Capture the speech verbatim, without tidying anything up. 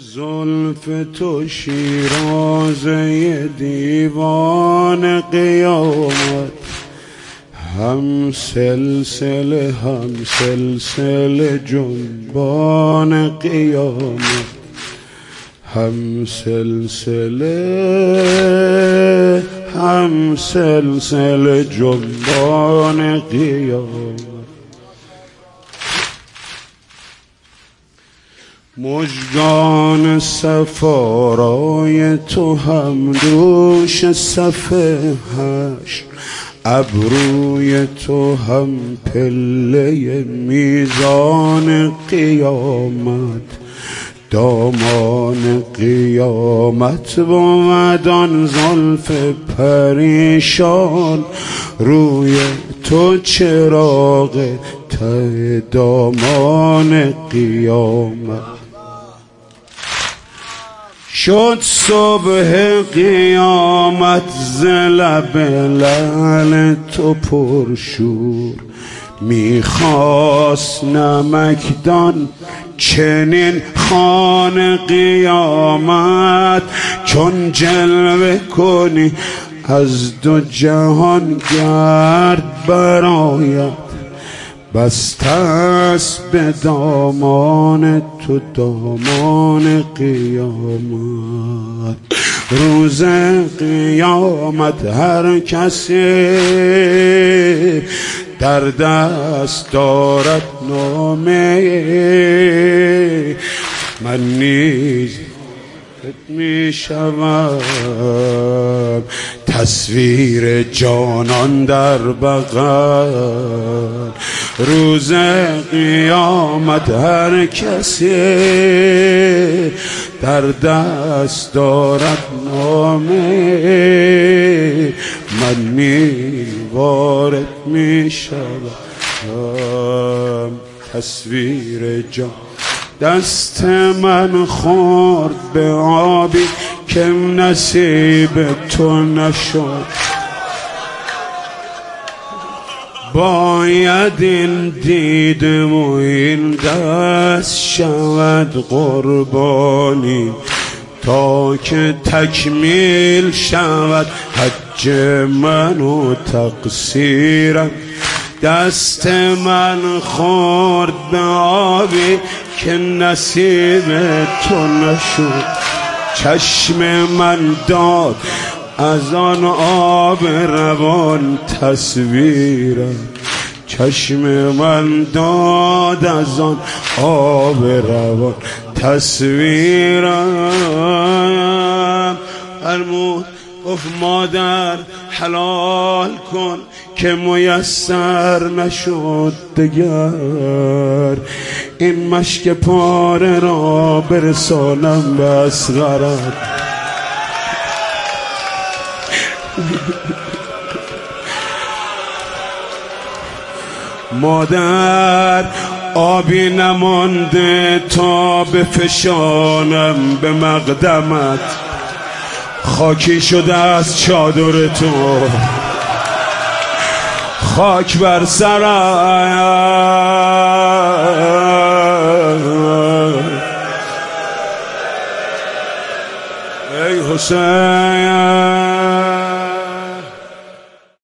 زلف تو شیرازه دیوان قیامت، هم سلسله هم سلسله جنبان قیامت، هم سلسله هم سلسله جنبان قیامت. مژگان صفارای تو هم دوش صفحه هشت، ابروی تو هم پله میزان قیامت، دامان قیامت بود آن زلف پریشان، روی تو چراغ ته دامان قیامت. شد صبح قیامت ز لب لعل تو پرشور، میخواست نمکدان چنین خوان قیامت، چون جلوه کنی از دو جهان گرد برآید، بسته است به دامان تو دامان قیامت. روز قیامت هر کسی در دست دارد نامه، من نیز می شوم تصویر جانان در بغل. روز قیامت هر کسی در دست دارد نامه، من می وارد می شوم تصویر جان. دست من خورد به آبی که نصیب تو نشد، باید این دیده و این دست شود قربانی، تا که تکمیل شود حج من و تقصیرم. دست من خورد به آبی که نصیب تو نشد، چشم من داد از آن آب روان تصویرم، چشم من داد از آن آب روان تصویرم. فرمود گفت مادر حلال کن که میسر نشد دگر، این مشک پاره را برسانم به اصغرت. مادر آبی نمانده تا بفشانم به مقدمت، خاکی شده از چادر تو، خاک بر سرم ای حسین.